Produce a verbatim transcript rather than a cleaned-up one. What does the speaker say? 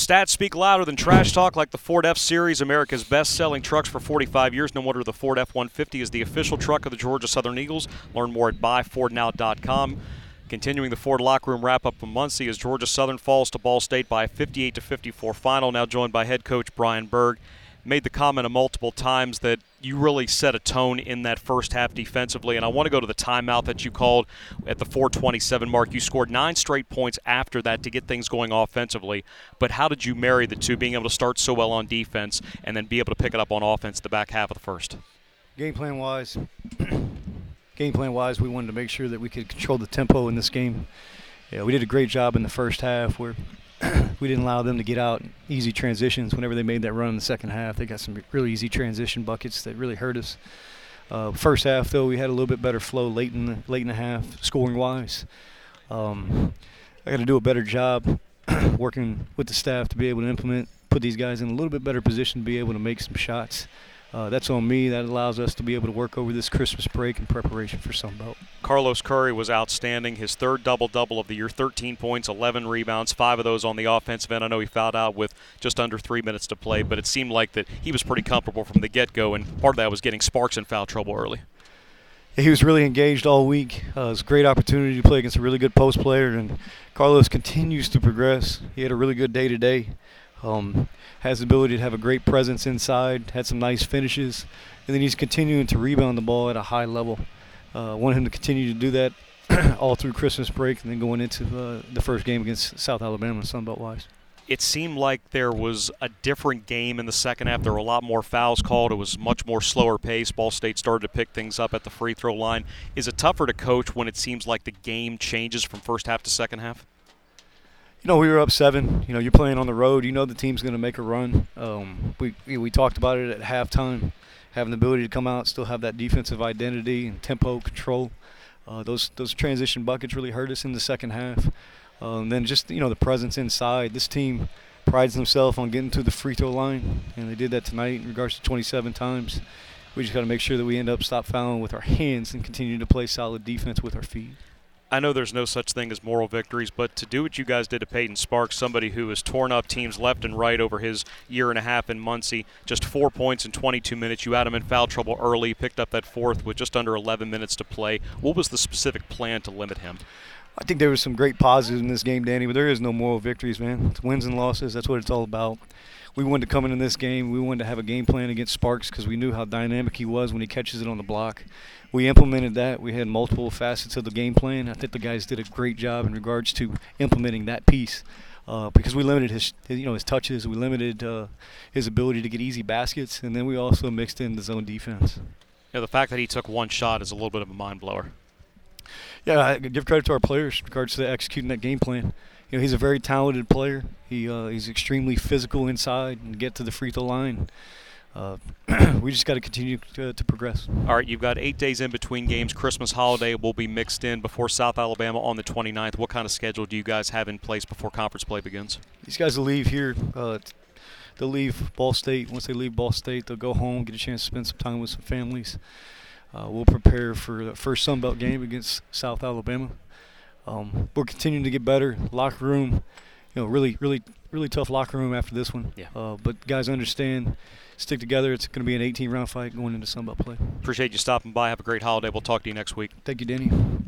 Stats speak louder than trash talk, like the Ford F-Series, America's best-selling trucks for forty-five years. No wonder the Ford F one fifty is the official truck of the Georgia Southern Eagles. Learn more at buy ford now dot com. Continuing the Ford locker room wrap-up from Muncie as Georgia Southern falls to Ball State by a fifty-eight to fifty-four final. Now joined by head coach Brian Berg. Made the comment multiple times that you really set a tone in that first half defensively, and I want to go to the timeout that you called at the four twenty-seven mark. You scored nine straight points after that to get things going offensively, but how did you marry the two, being able to start so well on defense and then be able to pick it up on offense the back half of the first? Game plan-wise, game plan-wise, we wanted to make sure that we could control the tempo in this game. Yeah, we did a great job in the first half where we didn't allow them to get out easy transitions. Whenever they made that run in the second half, they got some really easy transition buckets that really hurt us. Uh, first half, though, we had a little bit better flow late in the, late in the half, scoring-wise. Um, I got to do a better job working with the staff to be able to implement, put these guys in a little bit better position to be able to make some shots. Uh, that's on me. That allows us to be able to work over this Christmas break in preparation for Sunbelt. Carlos Curry was outstanding. His third double-double of the year, thirteen points, eleven rebounds, five of those on the offensive end. I know he fouled out with just under three minutes to play, but it seemed like that he was pretty comfortable from the get-go, and part of that was getting Sparks in foul trouble early. Yeah, he was really engaged all week. Uh, it was a great opportunity to play against a really good post player, and Carlos continues to progress. He had a really good day today. Um, has the ability to have a great presence inside, had some nice finishes, and then he's continuing to rebound the ball at a high level. I uh, want him to continue to do that all through Christmas break and then going into uh, the first game against South Alabama, Sunbelt-wise. It seemed like there was a different game in the second half. There were a lot more fouls called. It was much more slower pace. Ball State started to pick things up at the free throw line. Is it tougher to coach when it seems like the game changes from first half to second half? You know, we were up seven. You know, you're playing on the road. You know the team's going to make a run. Um, we we talked about it at halftime, having the ability to come out, still have that defensive identity and tempo control. Uh, those those transition buckets really hurt us in the second half. Uh, and then just, you know, the presence inside. This team prides themselves on getting to the free throw line, and they did that tonight in regards to twenty-seven times. We just got to make sure that we end up stop fouling with our hands and continue to play solid defense with our feet. I know there's no such thing as moral victories, but to do what you guys did to Peyton Sparks, somebody who has torn up teams left and right over his year and a half in Muncie, just four points in twenty-two minutes. You had him in foul trouble early, picked up that fourth with just under eleven minutes to play. What was the specific plan to limit him? I think there was some great positives in this game, Danny, but there is no moral victories, man. It's wins and losses. That's what it's all about. We wanted to come into this game. We wanted to have a game plan against Sparks because we knew how dynamic he was when he catches it on the block. We implemented that. We had multiple facets of the game plan. I think the guys did a great job in regards to implementing that piece uh, because we limited his, you know, his touches. We limited uh, his ability to get easy baskets, and then we also mixed in the zone defense. You know, the fact that he took one shot is a little bit of a mind blower. Yeah, I give credit to our players in regards to executing that game plan. You know, he's a very talented player. He uh, he's extremely physical inside and get to the free throw line. Uh, we just got to continue to, to progress. All right, you've got eight days in between games. Christmas holiday will be mixed in before South Alabama on the twenty-ninth. What kind of schedule do you guys have in place before conference play begins? These guys will leave here. Uh, they'll leave Ball State. Once they leave Ball State, they'll go home, get a chance to spend some time with some families. Uh, we'll prepare for the first Sunbelt game against South Alabama. Um, we're continuing to get better. Locker room, you know, really, really, really tough locker room after this one. Yeah. Uh, but guys understand, stick together. It's going to be an eighteen round fight going into Sunbelt play. Appreciate you stopping by. Have a great holiday. We'll talk to you next week. Thank you, Danny.